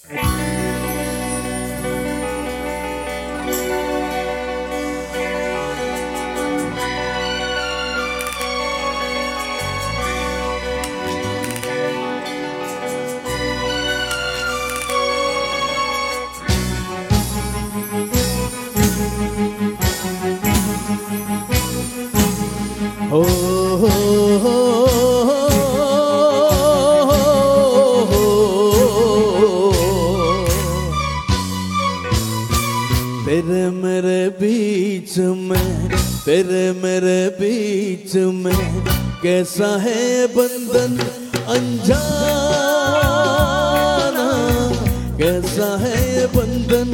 हो तेरे मेरे बीच में, तेरे मेरे बीच में कैसा है बंधन अनजाना, कैसा है बंधन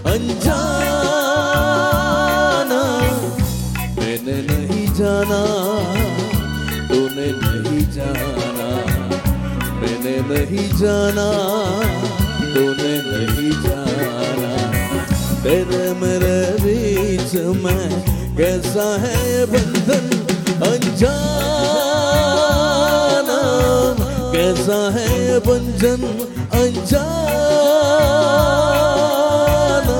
अनजाना। मैंने नहीं जाना, तूने नहीं जाना, मैंने नहीं जाना, तूने नहीं जाना। तेरे मेरे बीच में कैसा है बंधन अनजाना, कैसा है बंधन अनजाना।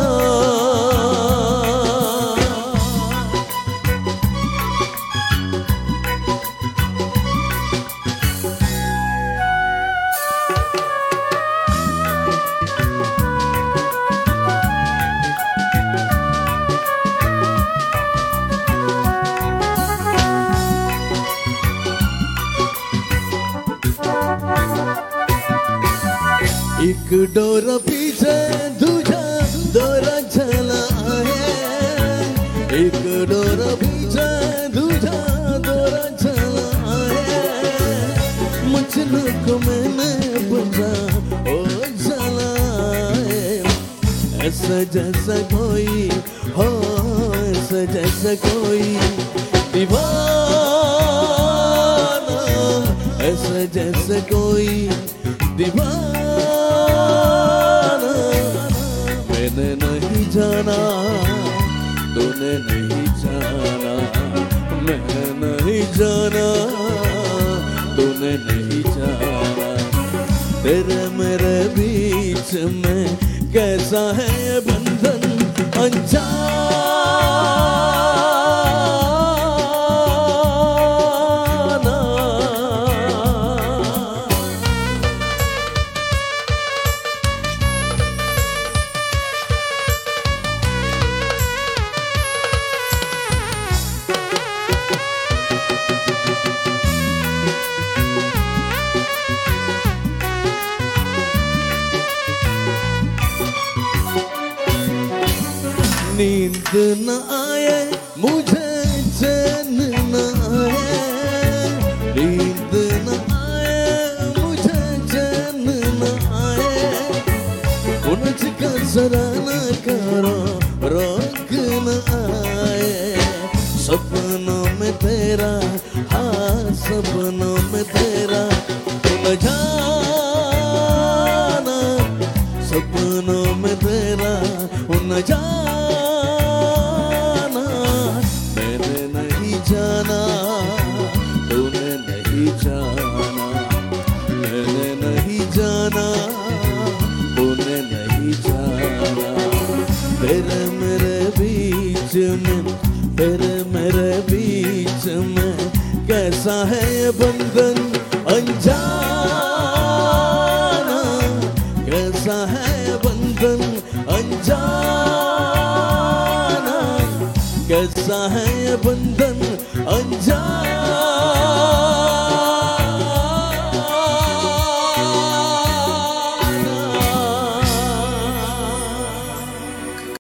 एक डोरा पीछे दूजा डोरा चला है, एक डोरा पीछे दूजा डोरा चला है। मुझको को मैंने बजा ओ चला है, ऐसा जैसा कोई हो, ऐसा जैसा कोई दीवाना, ऐसा जैसा कोई दीवाना। मैंने नहीं जाना, तूने नहीं जाना, मैंने नहीं जाना, तूने नहीं जाना। तेरे मेरे बीच में कैसा है बंधन अनजाना। नींद न आए मुझे, चैन न आए, नींद न आए मुझे, चैन न आए। उनका जरा न करो, रोक न आए। सपनों में तेरा, हाँ सपनों में तेरा न जाना, सपनों में तेरा न जाना। मैंने नहीं जाना, तूने नहीं जाना, मैंने नहीं जाना, तूने नहीं जाना। तेरे मेरे बीच में, तेरे मेरे बीच में कैसा है बंधन अनजाना, कैसा है बंधन अनजाना, कैसा है बंधन अनजाना।